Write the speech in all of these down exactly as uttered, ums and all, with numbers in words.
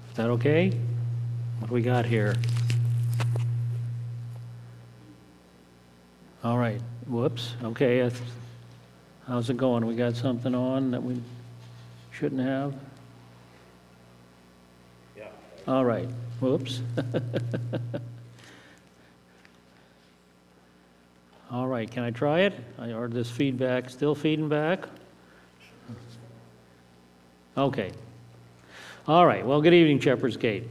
Is that okay? What do we got here? All right. Whoops. Okay. That's, how's it going? We got something on that we shouldn't have? Yeah. All right. Whoops. All right. Can I try it? Or this feedback still feeding back? Okay. All right. Well, good evening, Shepherd's Gate.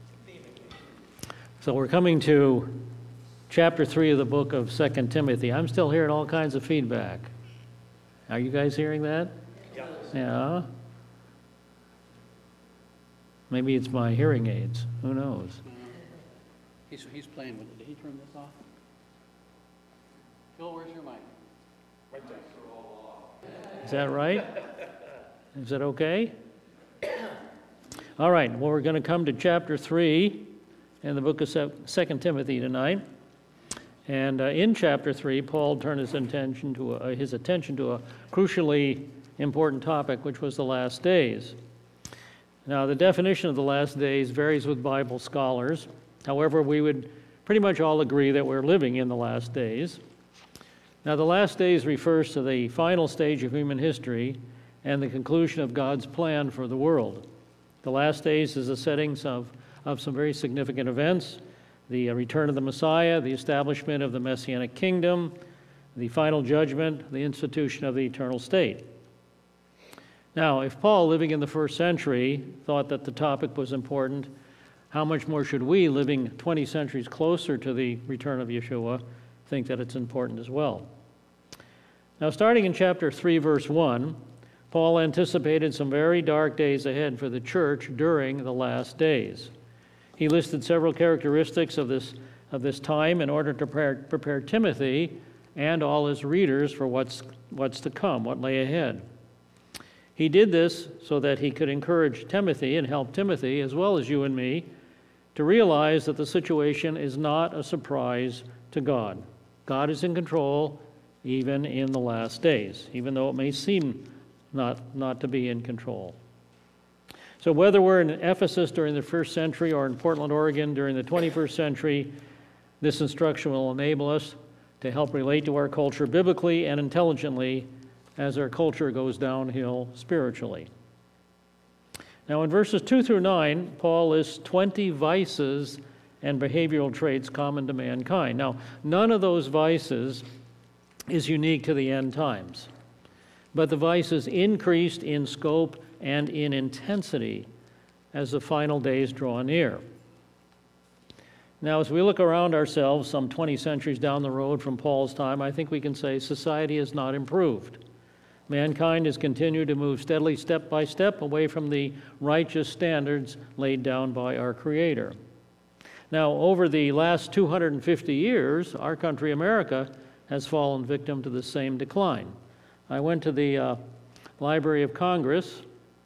So we're coming to chapter three of the book of Second Timothy. I'm still hearing all kinds of feedback. Are you guys hearing that? Yeah. Yeah. Maybe it's my hearing aids. Who knows? Uh, He's, he's playing with it. Did he turn this off? Phil, where's your mic? Right there. Is that right? Is that okay? All right. Well, we're going to come to chapter three in the book of Second Timothy tonight. And uh, in chapter three, Paul turned his attention to a, his attention to a crucially important topic, which was the last days. Now, the definition of the last days varies with Bible scholars. However, we would pretty much all agree that we're living in the last days. Now, the last days refers to the final stage of human history and the conclusion of God's plan for the world. The last days is the settings of, of some very significant events: the return of the Messiah, the establishment of the Messianic kingdom, the final judgment, the institution of the eternal state. Now, if Paul, living in the first century, thought that the topic was important, how much more should we, living twenty centuries closer to the return of Yeshua, think that it's important as well? Now, starting in chapter three, verse one, Paul anticipated some very dark days ahead for the church during the last days. He listed several characteristics of this, of this time in order to prepare, prepare Timothy and all his readers for what's, what's to come, what lay ahead. He did this so that he could encourage Timothy and help Timothy, as well as you and me, to realize that the situation is not a surprise to God. God is in control even in the last days, even though it may seem not, not to be in control. So whether we're in Ephesus during the first century or in Portland, Oregon during the twenty-first century, this instruction will enable us to help relate to our culture biblically and intelligently as our culture goes downhill spiritually. Now in verses two through nine, Paul lists twenty vices and behavioral traits common to mankind. Now, none of those vices is unique to the end times, but the vices increased in scope and in intensity as the final days draw near. Now, as we look around ourselves some twenty centuries down the road from Paul's time, I think we can say society has not improved. Mankind has continued to move steadily, step by step, away from the righteous standards laid down by our Creator. Now, over the last two hundred fifty years, our country, America, has fallen victim to the same decline. I went to the uh, Library of Congress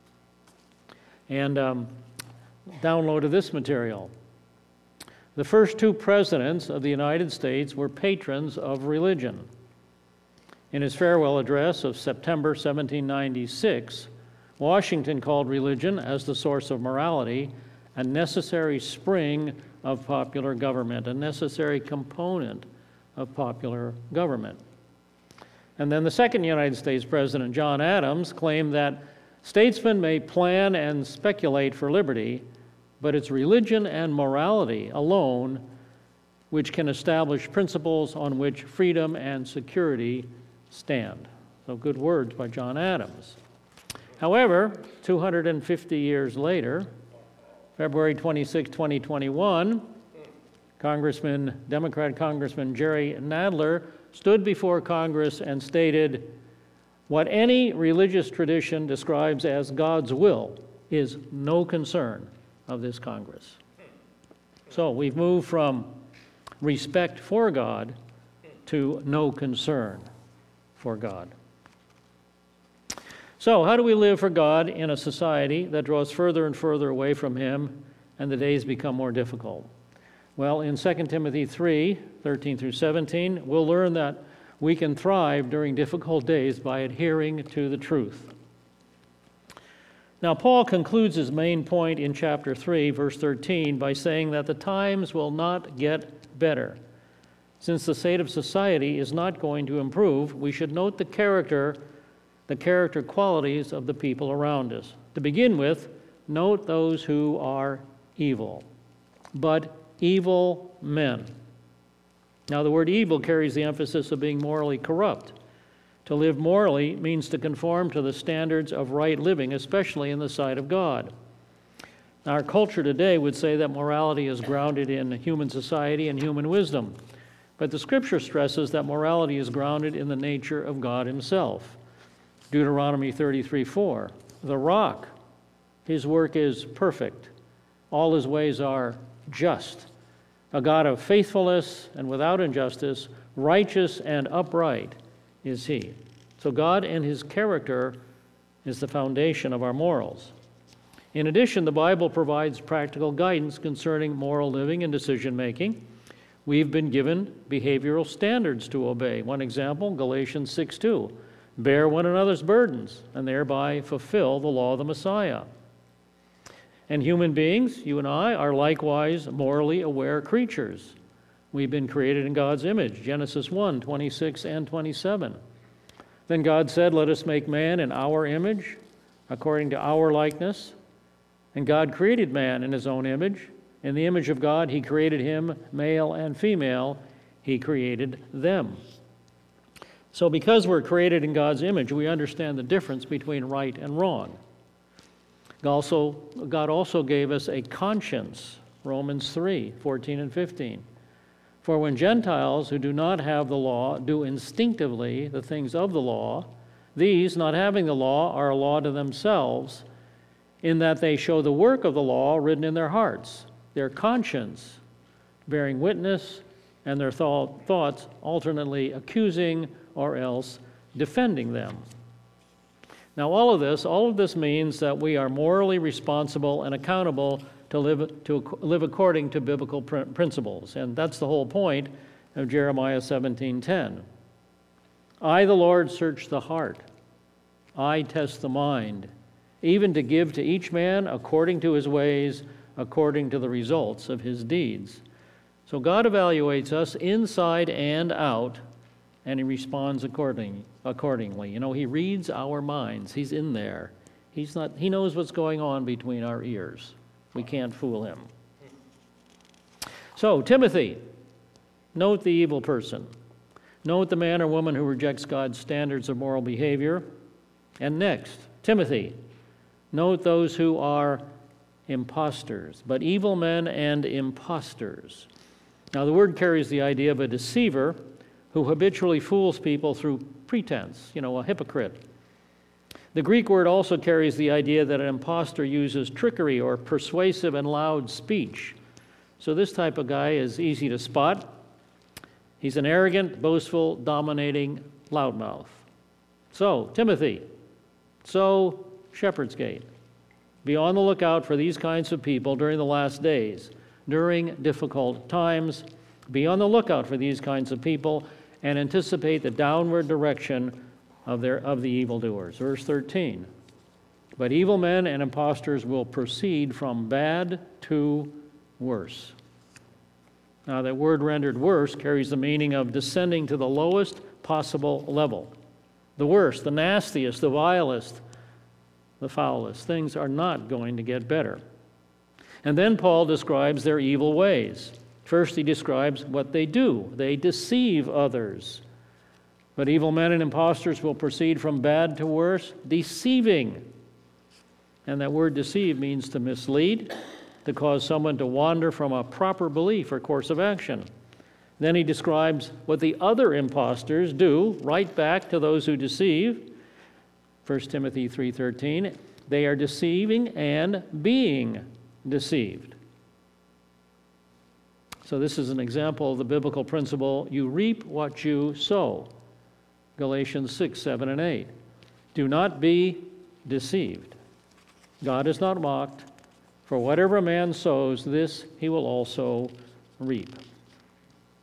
and um, downloaded this material. The first two presidents of the United States were patrons of religion. In his farewell address of September seventeen ninety-six, Washington called religion, as the source of morality, a necessary spring of popular government, a necessary component of popular government. And then the second United States President, John Adams, claimed that statesmen may plan and speculate for liberty, but it's religion and morality alone which can establish principles on which freedom and security stand. So good words by John Adams. However, two hundred fifty years later, February twenty-sixth, twenty twenty-one, Congressman, Democrat Congressman Jerry Nadler stood before Congress and stated, "What any religious tradition describes as God's will is no concern of this Congress." So we've moved from respect for God to no concern for God. So how do we live for God in a society that draws further and further away from Him and the days become more difficult? Well, in Second Timothy three, thirteen through seventeen, we'll learn that we can thrive during difficult days by adhering to the truth. Now, Paul concludes his main point in chapter three, verse thirteen, by saying that the times will not get better. Since the state of society is not going to improve, we should note the character, the character qualities of the people around us. To begin with, note those who are evil, but evil men. Now, the word evil carries the emphasis of being morally corrupt. To live morally means to conform to the standards of right living, especially in the sight of God. Our culture today would say that morality is grounded in human society and human wisdom. But the Scripture stresses that morality is grounded in the nature of God Himself. Deuteronomy thirty-three four, the rock, His work is perfect. All His ways are just. A God of faithfulness and without injustice, righteous and upright is He. So God and His character is the foundation of our morals. In addition, the Bible provides practical guidance concerning moral living and decision-making. We've been given behavioral standards to obey. One example, Galatians six two, bear one another's burdens and thereby fulfill the law of the Messiah. And human beings, you and I, are likewise morally aware creatures. We've been created in God's image, Genesis one twenty-six and twenty-seven. Then God said, let us make man in our image, according to our likeness. And God created man in His own image. In the image of God, He created him, male and female, He created them. So because we're created in God's image, we understand the difference between right and wrong. Also, God also gave us a conscience, Romans three fourteen and fifteen. For when Gentiles who do not have the law do instinctively the things of the law, these, not having the law, are a law to themselves, in that they show the work of the law written in their hearts, their conscience bearing witness, and their thought, thoughts alternately accusing or else defending them. Now, all of this, all of this means that we are morally responsible and accountable to live to live according to biblical pr- principles, and that's the whole point of Jeremiah seventeen ten. I, the Lord, search the heart. I test the mind, even to give to each man according to his ways, according to the results of his deeds. So God evaluates us inside and out, and He responds according, accordingly. You know, He reads our minds. He's in there. He's not. He knows what's going on between our ears. We can't fool Him. So, Timothy, note the evil person. Note the man or woman who rejects God's standards of moral behavior. And next, Timothy, note those who are imposters, but evil men and imposters. Now, the word carries the idea of a deceiver who habitually fools people through pretense, you know, a hypocrite. The Greek word also carries the idea that an impostor uses trickery or persuasive and loud speech. So this type of guy is easy to spot. He's an arrogant, boastful, dominating loudmouth. So, Timothy, so Shepherd's Gate, be on the lookout for these kinds of people during the last days, during difficult times. Be on the lookout for these kinds of people and anticipate the downward direction of their of the evildoers. Verse thirteen. But evil men and impostors will proceed from bad to worse. Now, that word rendered worse carries the meaning of descending to the lowest possible level. The worst, the nastiest, the vilest, the foulest. Things are not going to get better. And then Paul describes their evil ways. First, he describes what they do. They deceive others. But evil men and impostors will proceed from bad to worse, deceiving. And that word deceive means to mislead, to cause someone to wander from a proper belief or course of action. Then he describes what the other impostors do, right back to those who deceive. First Timothy three thirteen, they are deceiving and being deceived. So this is an example of the biblical principle, you reap what you sow. Galatians six, seven, and eight. Do not be deceived. God is not mocked, for whatever a man sows, this he will also reap.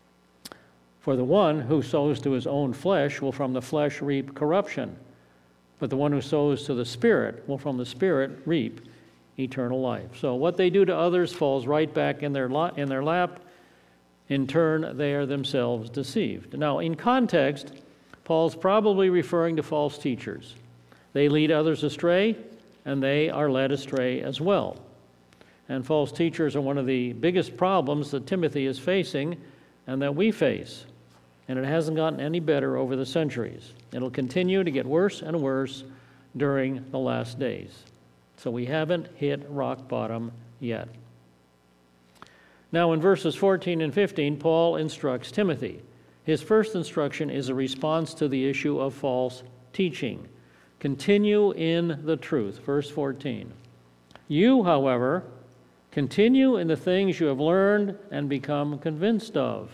For the one who sows to his own flesh will from the flesh reap corruption, but the one who sows to the Spirit will from the Spirit reap eternal life. So what they do to others falls right back in their, la- in their lap. In turn, they are themselves deceived. Now, in context, Paul's probably referring to false teachers. They lead others astray, and they are led astray as well. And false teachers are one of the biggest problems that Timothy is facing and that we face. And it hasn't gotten any better over the centuries. It'll continue to get worse and worse during the last days. So we haven't hit rock bottom yet. Now, in verses fourteen and fifteen, Paul instructs Timothy. His first instruction is a response to the issue of false teaching. Continue in the truth. Verse fourteen. You, however, continue in the things you have learned and become convinced of.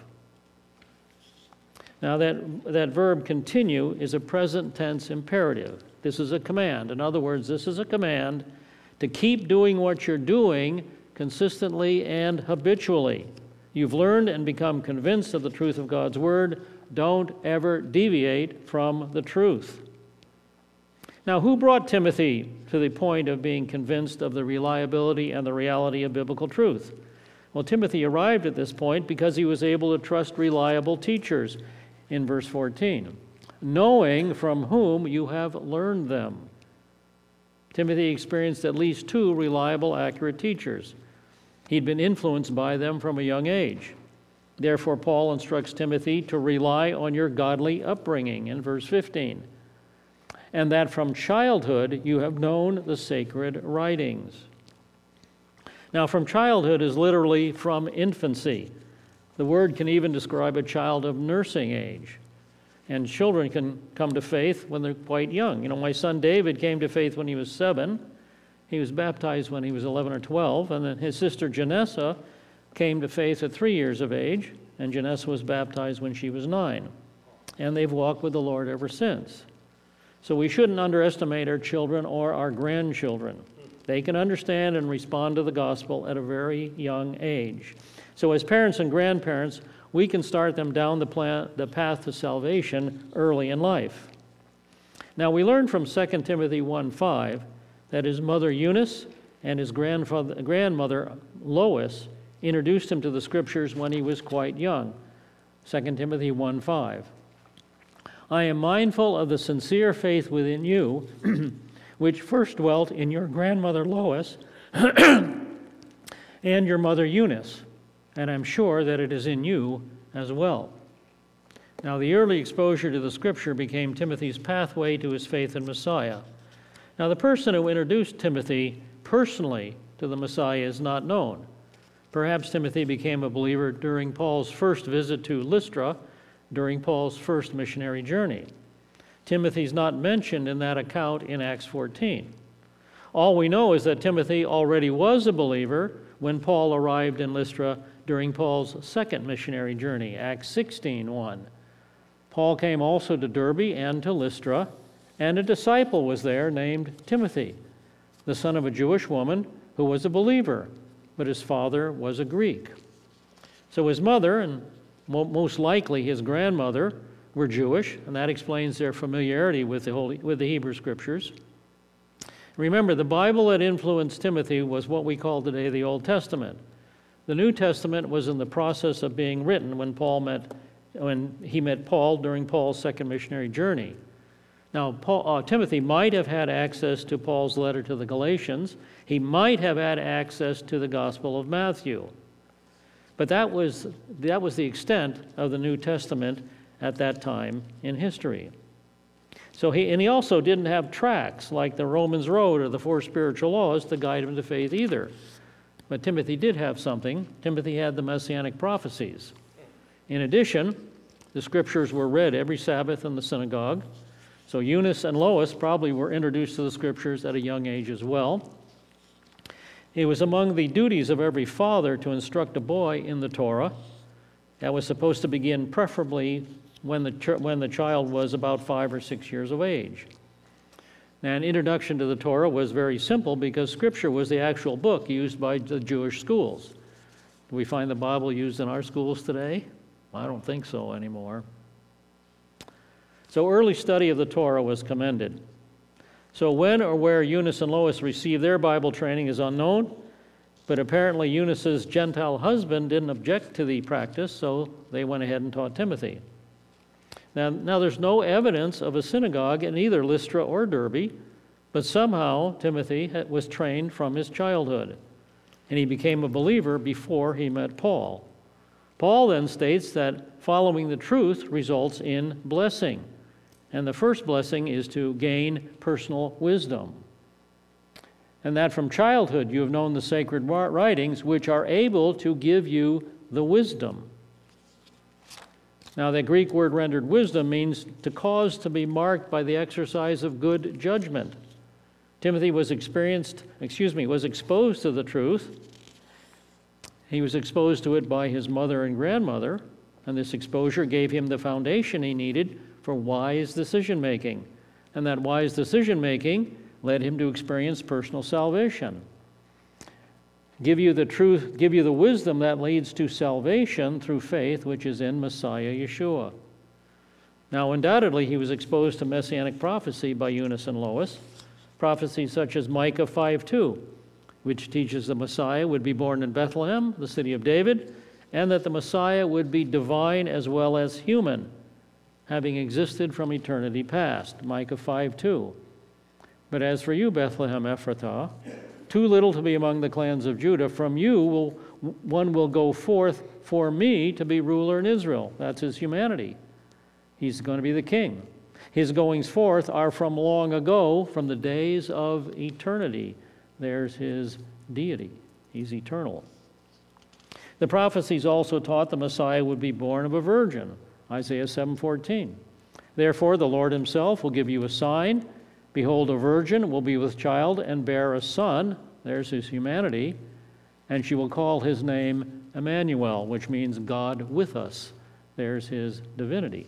Now, that, that verb continue is a present tense imperative. This is a command. In other words, this is a command to keep doing what you're doing consistently and habitually. You've learned and become convinced of the truth of God's Word. Don't ever deviate from the truth. Now, who brought Timothy to the point of being convinced of the reliability and the reality of biblical truth? Well, Timothy arrived at this point because he was able to trust reliable teachers in verse fourteen, knowing from whom you have learned them. Timothy experienced at least two reliable, accurate teachers. He'd been influenced by them from a young age. Therefore, Paul instructs Timothy to rely on your godly upbringing in verse fifteen, and that from childhood you have known the sacred writings. Now, from childhood is literally from infancy. The word can even describe a child of nursing age. And children can come to faith when they're quite young. You know, my son David came to faith when he was seven. He was baptized when he was eleven or twelve. And then his sister Janessa came to faith at three years of age. And Janessa was baptized when she was nine. And they've walked with the Lord ever since. So we shouldn't underestimate our children or our grandchildren. They can understand and respond to the gospel at a very young age. So as parents and grandparents, we can start them down the, plan, the path to salvation early in life. Now, we learn from Second Timothy one five that his mother Eunice and his grandfather, grandmother Lois introduced him to the Scriptures when he was quite young. Second Timothy one five. I am mindful of the sincere faith within you, which first dwelt in your grandmother Lois and your mother Eunice, and I'm sure that it is in you as well. Now, the early exposure to the Scripture became Timothy's pathway to his faith in Messiah. Now, the person who introduced Timothy personally to the Messiah is not known. Perhaps Timothy became a believer during Paul's first visit to Lystra, during Paul's first missionary journey. Timothy's not mentioned in that account in Acts fourteen. All we know is that Timothy already was a believer when Paul arrived in Lystra during Paul's second missionary journey, Acts sixteen one. Paul came also to Derbe and to Lystra, and a disciple was there named Timothy, the son of a Jewish woman who was a believer, but his father was a Greek. So his mother, and most likely his grandmother, were Jewish, and that explains their familiarity with the Holy, with the Hebrew Scriptures. Remember, the Bible that influenced Timothy was what we call today the Old Testament. The New Testament was in the process of being written when Paul met, when he met Paul during Paul's second missionary journey. Now, Paul, uh, Timothy might have had access to Paul's letter to the Galatians. He might have had access to the Gospel of Matthew. But that was, that was the extent of the New Testament at that time in history. So he, and he also didn't have tracts like the Romans Road or the Four Spiritual Laws to guide him to faith either. But Timothy did have something. Timothy had the Messianic prophecies. In addition, the Scriptures were read every Sabbath in the synagogue. So Eunice and Lois probably were introduced to the Scriptures at a young age as well. It was among the duties of every father to instruct a boy in the Torah. That was supposed to begin preferably when the, ch- when the child was about five or six years of age. Now, an introduction to the Torah was very simple because Scripture was the actual book used by the Jewish schools. Do we find the Bible used in our schools today? I don't think so anymore. So early study of the Torah was commended. So when or where Eunice and Lois received their Bible training is unknown, but apparently Eunice's Gentile husband didn't object to the practice, so they went ahead and taught Timothy. Now, now there's no evidence of a synagogue in either Lystra or Derbe, but somehow Timothy was trained from his childhood, and he became a believer before he met Paul. Paul then states that following the truth results in blessing, and the first blessing is to gain personal wisdom. And that from childhood you have known the sacred writings, which are able to give you the wisdom. Now, the Greek word rendered wisdom means to cause to be marked by the exercise of good judgment. Timothy was experienced, excuse me, was exposed to the truth. He was exposed to it by his mother and grandmother, and this exposure gave him the foundation he needed for wise decision-making. And that wise decision-making led him to experience personal salvation. Give you the truth, give you the wisdom that leads to salvation through faith, which is in Messiah Yeshua. Now, undoubtedly, he was exposed to messianic prophecy by Eunice and Lois, prophecies such as Micah five two, which teaches the Messiah would be born in Bethlehem, the city of David, and that the Messiah would be divine as well as human, having existed from eternity past, Micah five two. But as for you, Bethlehem Ephratah, too little to be among the clans of Judah, from you will one will go forth for me to be ruler in Israel. That's his humanity. He's going to be the king. His goings forth are from long ago, from the days of eternity. There's his deity. He's eternal. The prophecies also taught the Messiah would be born of a virgin, Isaiah seven fourteen. Therefore, the Lord himself will give you a sign. Behold, a virgin will be with child and bear a son. There's his humanity. And she will call his name Emmanuel, which means God with us. There's his divinity.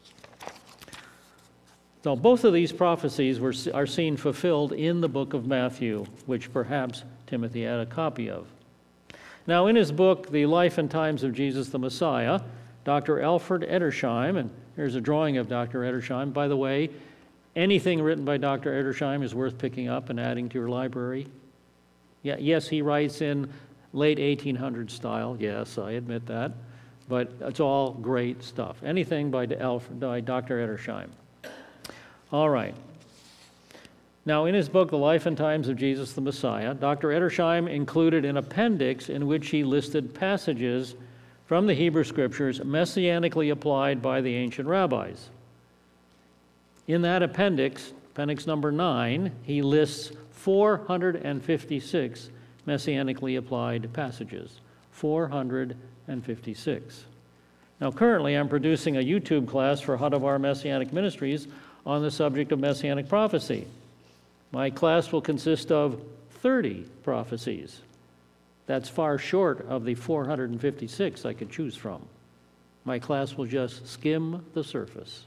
So both of these prophecies were, are seen fulfilled in the book of Matthew, which perhaps Timothy had a copy of. Now, in his book, The Life and Times of Jesus the Messiah, Doctor Alfred Edersheim, and here's a drawing of Doctor Edersheim. By the way, anything written by Doctor Edersheim is worth picking up and adding to your library. Yeah, yes, he writes in late eighteen hundred style. Yes, I admit that. But it's all great stuff. Anything by, Alfred, by Doctor Edersheim. All right. Now, in his book, The Life and Times of Jesus the Messiah, Doctor Edersheim included an appendix in which he listed passages from the Hebrew Scriptures messianically applied by the ancient rabbis. In that appendix, appendix number nine, he lists four hundred fifty-six messianically applied passages. four hundred fifty-six. Now, currently, I'm producing a YouTube class for Hadavar Messianic Ministries on the subject of messianic prophecy. My class will consist of thirty prophecies. That's far short of the four hundred fifty-six I could choose from. My class will just skim the surface.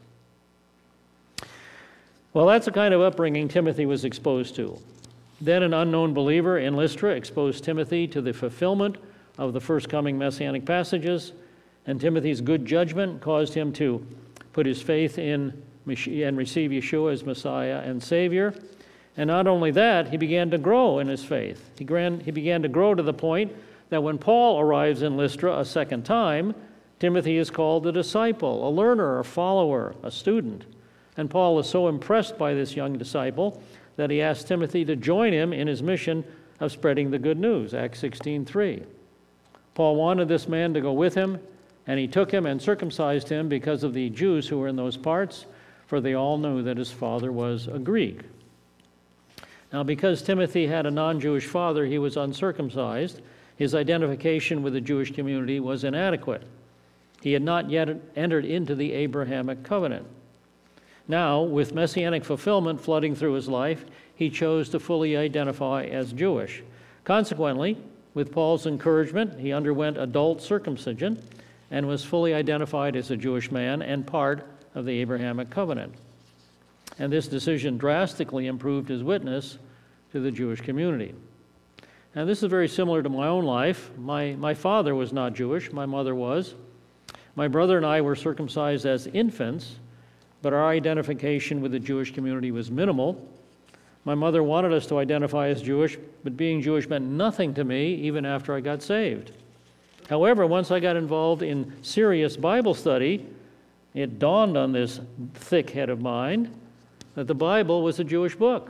Well, that's the kind of upbringing Timothy was exposed to. Then an unknown believer in Lystra exposed Timothy to the fulfillment of the first coming messianic passages, and Timothy's good judgment caused him to put his faith in and receive Yeshua as Messiah and Savior. And not only that, he began to grow in his faith. He, gran- he began to grow to the point that when Paul arrives in Lystra a second time, Timothy is called a disciple, a learner, a follower, a student. And Paul is so impressed by this young disciple that he asked Timothy to join him in his mission of spreading the good news, Acts sixteen three. Paul wanted this man to go with him, and he took him and circumcised him because of the Jews who were in those parts, for they all knew that his father was a Greek. Now, because Timothy had a non-Jewish father, he was uncircumcised. His identification with the Jewish community was inadequate. He had not yet entered into the Abrahamic covenant. Now, with messianic fulfillment flooding through his life, he chose to fully identify as Jewish. Consequently, with Paul's encouragement, he underwent adult circumcision and was fully identified as a Jewish man and part of the Abrahamic covenant. And this decision drastically improved his witness to the Jewish community. And this is very similar to my own life. My, my father was not Jewish, my mother was. My brother and I were circumcised as infants, but our identification with the Jewish community was minimal. My mother wanted us to identify as Jewish, but being Jewish meant nothing to me even after I got saved. However, once I got involved in serious Bible study, it dawned on this thick head of mine that the Bible was a Jewish book.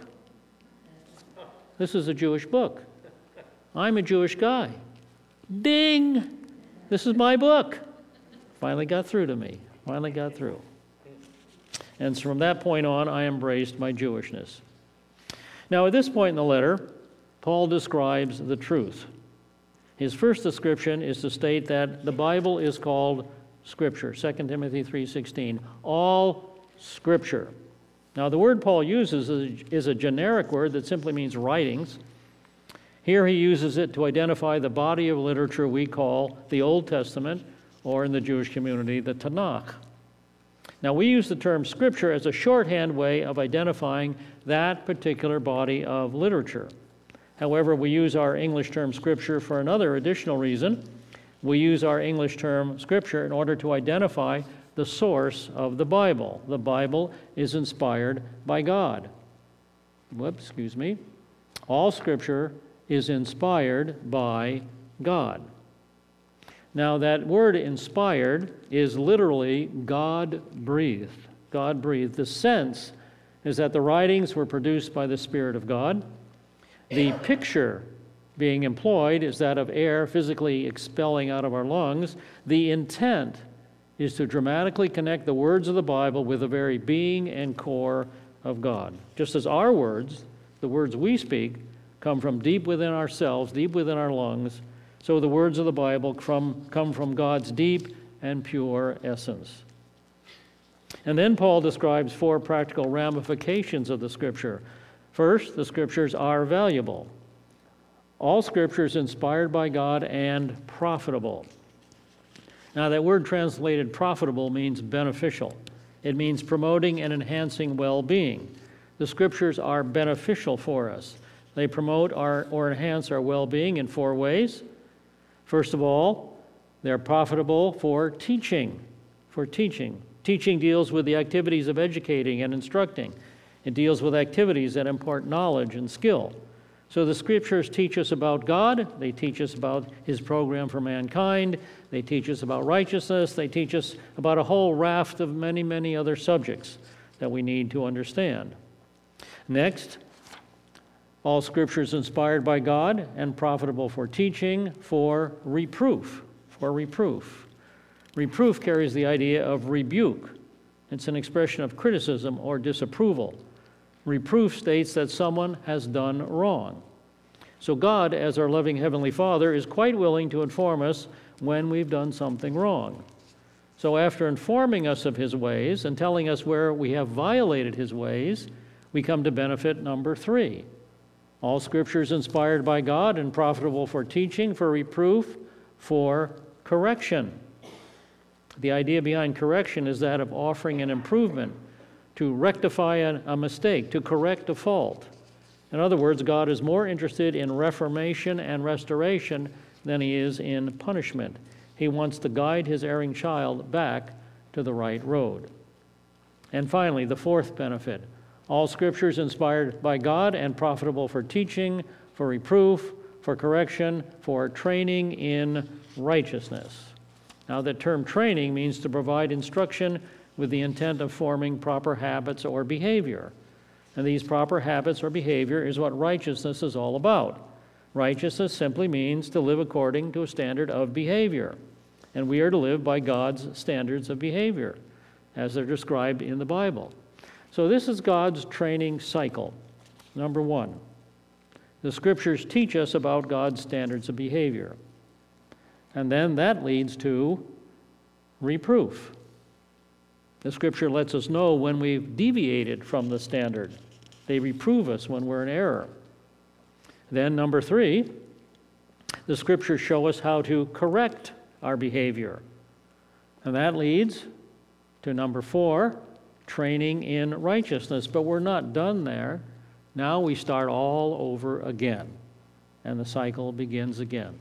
This is a Jewish book. I'm a Jewish guy. Ding! This is my book. Finally got through to me. Finally got through. And so from that point on, I embraced my Jewishness. Now, at this point in the letter, Paul describes the truth. His first description is to state that the Bible is called Scripture, Second Timothy three sixteen, all Scripture. Now, the word Paul uses is a generic word that simply means writings. Here he uses it to identify the body of literature we call the Old Testament, or in the Jewish community, the Tanakh. Now, we use the term Scripture as a shorthand way of identifying that particular body of literature. However, we use our English term Scripture for another additional reason. We use our English term Scripture in order to identify the source of the Bible. The Bible is inspired by God. Whoops, excuse me. All Scripture is inspired by God. Now, that word inspired is literally God-breathed. God-breathed. The sense is that the writings were produced by the Spirit of God. The picture being employed is that of air physically expelling out of our lungs. The intent is to dramatically connect the words of the Bible with the very being and core of God. Just as our words, the words we speak, come from deep within ourselves, deep within our lungs, so the words of the Bible come, come from God's deep and pure essence. And then Paul describes four practical ramifications of the Scripture. First, the Scriptures are valuable. All Scripture is inspired by God and profitable. Now, that word translated profitable means beneficial. It means promoting and enhancing well-being. The Scriptures are beneficial for us. They promote our, or enhance our well-being in four ways. First of all, they're profitable for teaching. For teaching. Teaching deals with the activities of educating and instructing. It deals with activities that impart knowledge and skill. So the Scriptures teach us about God. They teach us about His program for mankind. They teach us about righteousness. They teach us about a whole raft of many, many other subjects that we need to understand. Next, all Scripture is inspired by God and profitable for teaching, for reproof, for reproof. Reproof carries the idea of rebuke. It's an expression of criticism or disapproval. Reproof states that someone has done wrong. So God, as our loving Heavenly Father, is quite willing to inform us when we've done something wrong. So after informing us of His ways and telling us where we have violated His ways, we come to benefit number three. All Scripture is inspired by God and profitable for teaching, for reproof, for correction. The idea behind correction is that of offering an improvement, to rectify a, a mistake, to correct a fault. In other words, God is more interested in reformation and restoration than He is in punishment. He wants to guide His erring child back to the right road. And finally, the fourth benefit. All Scripture is inspired by God and profitable for teaching, for reproof, for correction, for training in righteousness. Now, the term training means to provide instruction with the intent of forming proper habits or behavior. And these proper habits or behavior is what righteousness is all about. Righteousness simply means to live according to a standard of behavior. And we are to live by God's standards of behavior, as they're described in the Bible. So this is God's training cycle. Number one, the Scriptures teach us about God's standards of behavior. And then that leads to reproof. The Scripture lets us know when we've deviated from the standard. They reprove us when we're in error. Then number three, the Scriptures show us how to correct our behavior. And that leads to number four, training in righteousness. But we're not done there. Now we start all over again, and the cycle begins again.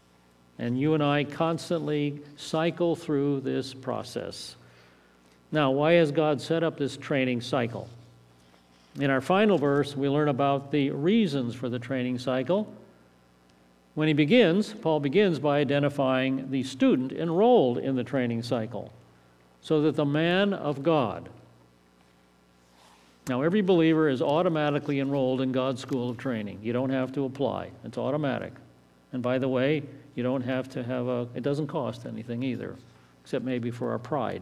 And you and I constantly cycle through this process. Now, why has God set up this training cycle? In our final verse, we learn about the reasons for the training cycle. When he begins, Paul begins by identifying the student enrolled in the training cycle, so that the man of God. Now, every believer is automatically enrolled in God's school of training. You don't have to apply. It's automatic. And by the way, you don't have to have a, it doesn't cost anything either, except maybe for our pride.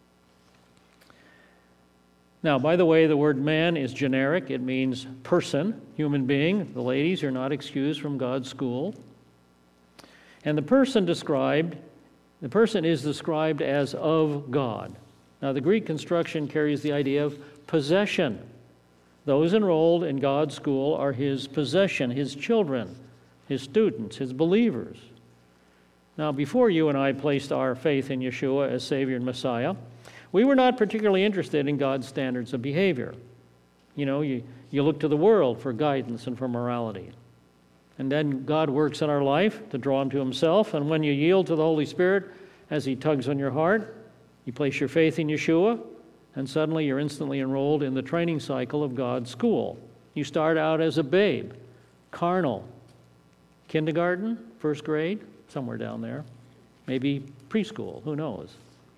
Now, by the way, the word man is generic. It means person, human being. The ladies are not excused from God's school. And the person described, the person is described as of God. Now, the Greek construction carries the idea of possession. Those enrolled in God's school are his possession, his children, his students, his believers. Now, before you and I placed our faith in Yeshua as Savior and Messiah, we were not particularly interested in God's standards of behavior. You know, you, you look to the world for guidance and for morality. And then God works in our life to draw him to himself. And when you yield to the Holy Spirit as he tugs on your heart, you place your faith in Yeshua, and suddenly you're instantly enrolled in the training cycle of God's school. You start out as a babe, carnal, kindergarten, first grade, somewhere down there, maybe preschool, who knows.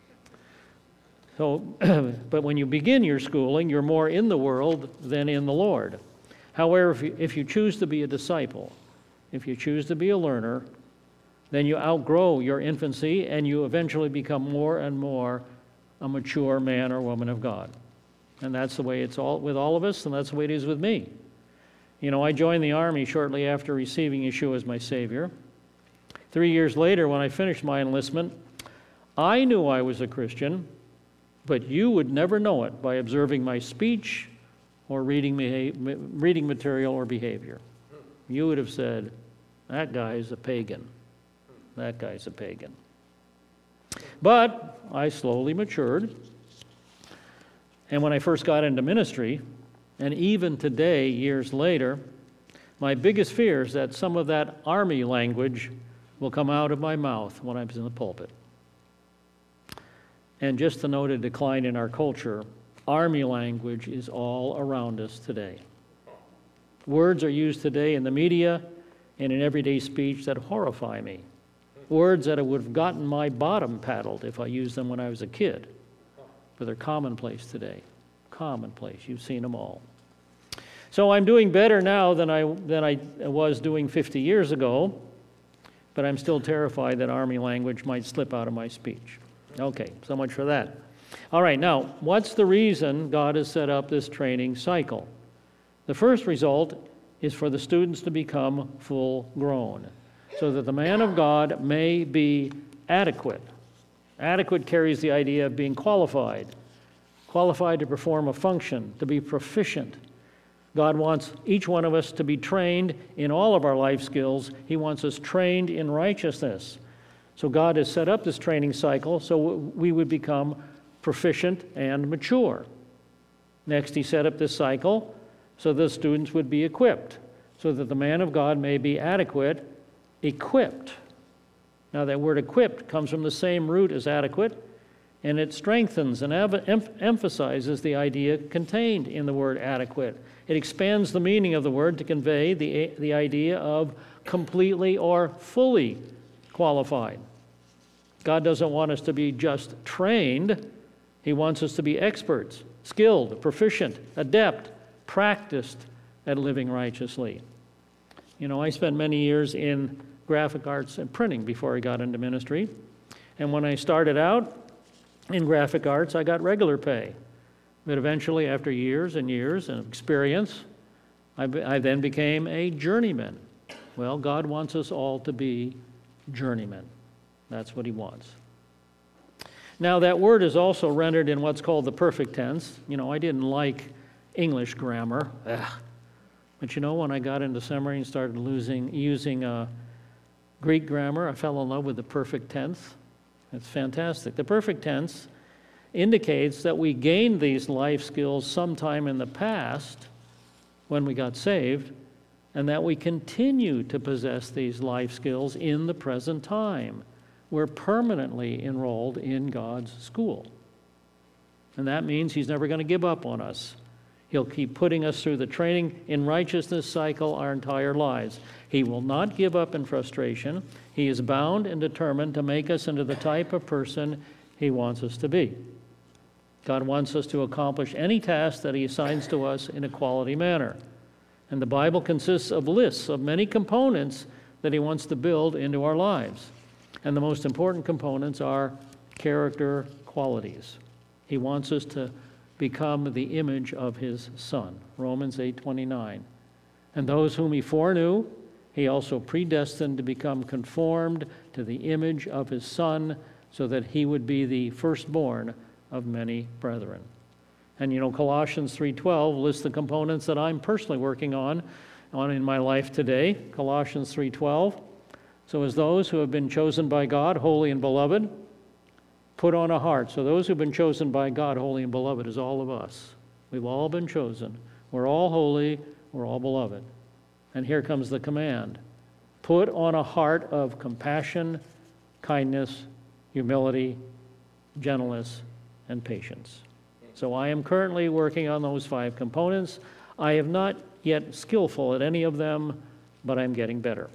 So, but when you begin your schooling, you're more in the world than in the Lord. However, if you, if you choose to be a disciple, if you choose to be a learner, then you outgrow your infancy and you eventually become more and more a mature man or woman of God. And that's the way it's all with all of us, and that's the way it is with me. You know, I joined the Army shortly after receiving Yeshua as my Savior. Three years later, when I finished my enlistment, I knew I was a Christian, but you would never know it by observing my speech or reading, me, reading material or behavior. You would have said, that guy's a pagan. That guy's a pagan. But I slowly matured. And when I first got into ministry, and even today, years later, my biggest fear is that some of that Army language will come out of my mouth when I'm in the pulpit. And just to note a decline in our culture, Army language is all around us today. Words are used today in the media and in everyday speech that horrify me. Words that would have gotten my bottom paddled if I used them when I was a kid. But they're commonplace today. Commonplace. You've seen them all. So I'm doing better now than I, than I was doing fifty years ago, but I'm still terrified that Army language might slip out of my speech. Okay, so much for that. All right, now, what's the reason God has set up this training cycle? The first result is for the students to become full grown, so that the man of God may be adequate. Adequate carries the idea of being qualified, qualified to perform a function, to be proficient. God wants each one of us to be trained in all of our life skills. He wants us trained in righteousness. So God has set up this training cycle so we would become proficient and mature. Next, he set up this cycle so the students would be equipped, so that the man of God may be adequate, equipped. Now, that word equipped comes from the same root as adequate, and it strengthens and em- emphasizes the idea contained in the word adequate. It expands the meaning of the word to convey the, the idea of completely or fully qualified. God doesn't want us to be just trained. He wants us to be experts, skilled, proficient, adept, practiced at living righteously. You know, I spent many years in graphic arts and printing before I got into ministry. And when I started out in graphic arts, I got regular pay. But eventually, after years and years of experience, I, be, I then became a journeyman. Well, God wants us all to be journeymen. That's what he wants. Now, that word is also rendered in what's called the perfect tense. You know, I didn't like English grammar. Ugh. But you know, when I got into seminary and started losing, using uh, Greek grammar, I fell in love with the perfect tense. It's fantastic. The perfect tense indicates that we gained these life skills sometime in the past when we got saved, and that we continue to possess these life skills in the present time. We're permanently enrolled in God's school. And that means he's never going to give up on us. He'll keep putting us through the training in righteousness cycle our entire lives. He will not give up in frustration. He is bound and determined to make us into the type of person He wants us to be. God wants us to accomplish any task that He assigns to us in a quality manner. And the Bible consists of lists of many components that He wants to build into our lives. And the most important components are character qualities. He wants us to become the image of His Son, Romans eight twenty-nine. And those whom He foreknew, He also predestined to become conformed to the image of His Son, so that He would be the firstborn of many brethren. And you know, Colossians three twelve lists the components that I'm personally working on, on in my life today. Colossians three twelve. So as those who have been chosen by God, holy and beloved, put on a heart. So those who've been chosen by God, holy and beloved, is all of us. We've all been chosen. We're all holy. We're all beloved. And here comes the command. Put on a heart of compassion, kindness, humility, gentleness, and patience. So I am currently working on those five components. I am not yet skillful at any of them, but I'm getting better.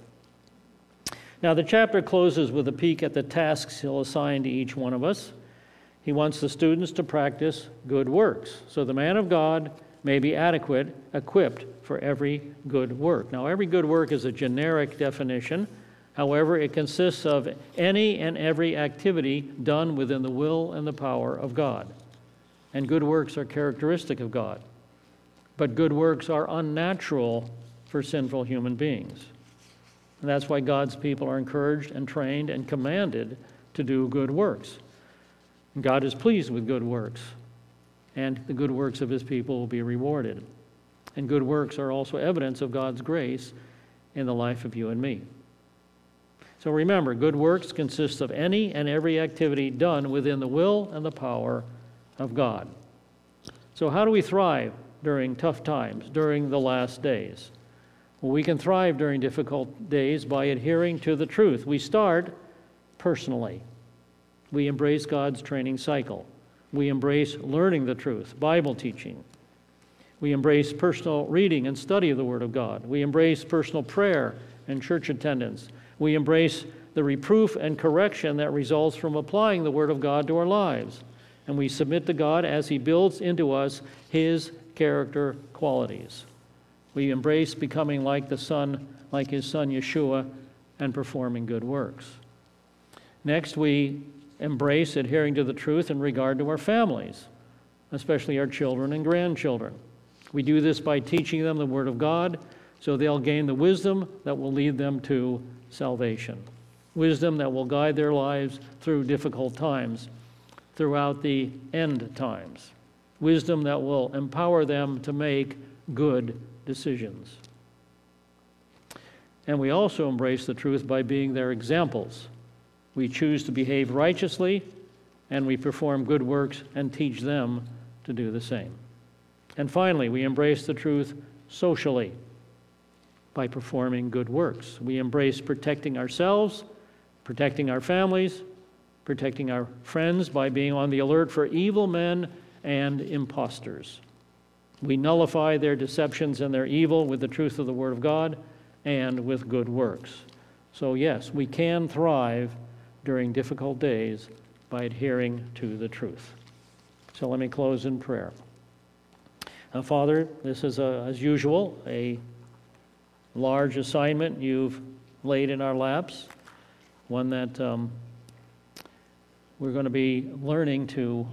Now, the chapter closes with a peek at the tasks He'll assign to each one of us. He wants the students to practice good works, so the man of God may be adequate, equipped for every good work. Now, every good work is a generic definition. However, it consists of any and every activity done within the will and the power of God. And good works are characteristic of God. But good works are unnatural for sinful human beings. And that's why God's people are encouraged and trained and commanded to do good works. And God is pleased with good works, and the good works of His people will be rewarded. And good works are also evidence of God's grace in the life of you and me. So remember, good works consist of any and every activity done within the will and the power of God. So how do we thrive during tough times, during the last days? Well, we can thrive during difficult days by adhering to the truth. We start personally. We embrace God's training cycle. We embrace learning the truth, Bible teaching. We embrace personal reading and study of the Word of God. We embrace personal prayer and church attendance. We embrace the reproof and correction that results from applying the Word of God to our lives. And we submit to God as He builds into us His character qualities. We embrace becoming like the Son, like His Son Yeshua, and performing good works. Next, we embrace adhering to the truth in regard to our families, especially our children and grandchildren. We do this by teaching them the Word of God, so they'll gain the wisdom that will lead them to salvation. Wisdom that will guide their lives through difficult times, throughout the end times. Wisdom that will empower them to make good decisions. And we also embrace the truth by being their examples. We choose to behave righteously, and we perform good works and teach them to do the same. And finally, we embrace the truth socially by performing good works. We embrace protecting ourselves, protecting our families, protecting our friends by being on the alert for evil men and impostors. We nullify their deceptions and their evil with the truth of the Word of God and with good works. So yes, we can thrive during difficult days by adhering to the truth. So let me close in prayer. Now, Father, this is, a, as usual, a large assignment you've laid in our laps, one that um, we're going to be learning to,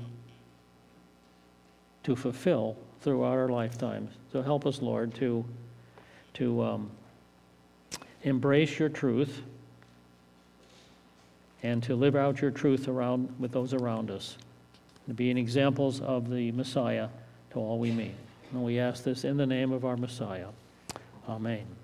to fulfill throughout our lifetimes. So help us, Lord, to, to um, embrace your truth and to live out your truth around with those around us, to be examples of the Messiah to all we meet. And we ask this in the name of our Messiah. Amen.